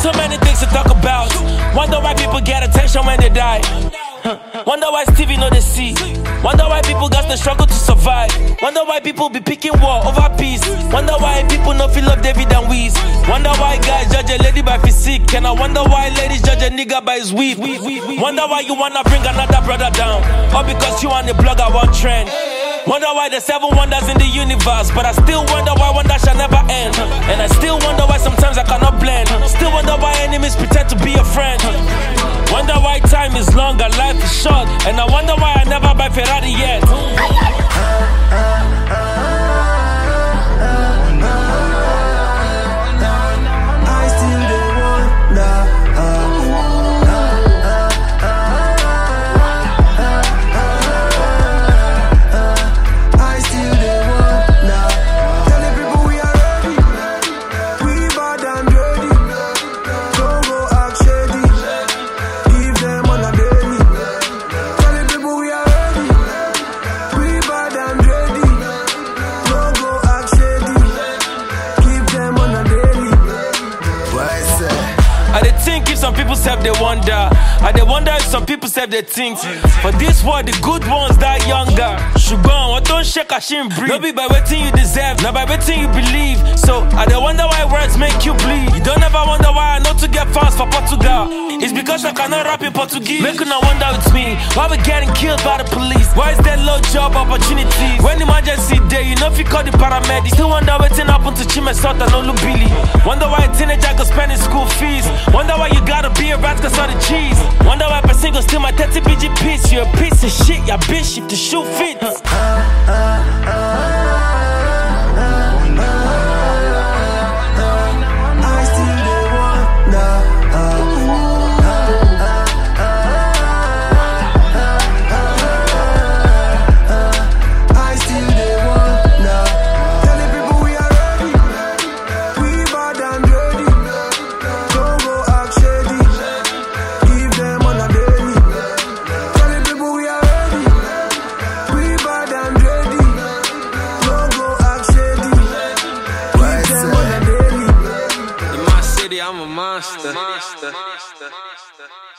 Too many things to talk about. Wonder why people get attention when they die. Wonder why Stevie know they see. Wonder why people got the struggle to survive. Wonder why people be picking war over peace. Wonder why people no feel love David and Weez. Wonder why guys judge a lady by physique. And I wonder why ladies judge a nigga by his weave. Wonder why you wanna bring another brother down. Or because you on the blog about trend. Wonder why there's 7 wonders in the universe, but I still wonder why wonder shall never end. And I still wonder why sometimes I cannot blend. Still wonder why enemies pretend to be a friend. Wonder why time is long and life is short. And I wonder why I never buy Ferrari yet. Some people say they wonder. I they wonder if some people say they think. For this world, the good ones die younger. Shugon, what don't shake a shin breathe. No be by waiting you deserve, not by waiting you believe. So I they wonder why words make you bleed. You don't ever wonder why I know to get fast for Portugal. It's because I cannot rap in Portuguese. Make you not wonder with me why we getting killed by the police. Why is there low job opportunities? When emergency day, you know if you call the paramedics. Still wonder waiting happen to Chimesout and Olubili. Wonder why a teenager go spending school fees. Wonder why you gotta be a rat cause all the cheese. Wonder why person go steal my 30 BG piece. You a piece of shit, ya bitch, if the shoe fits. I'm a monster.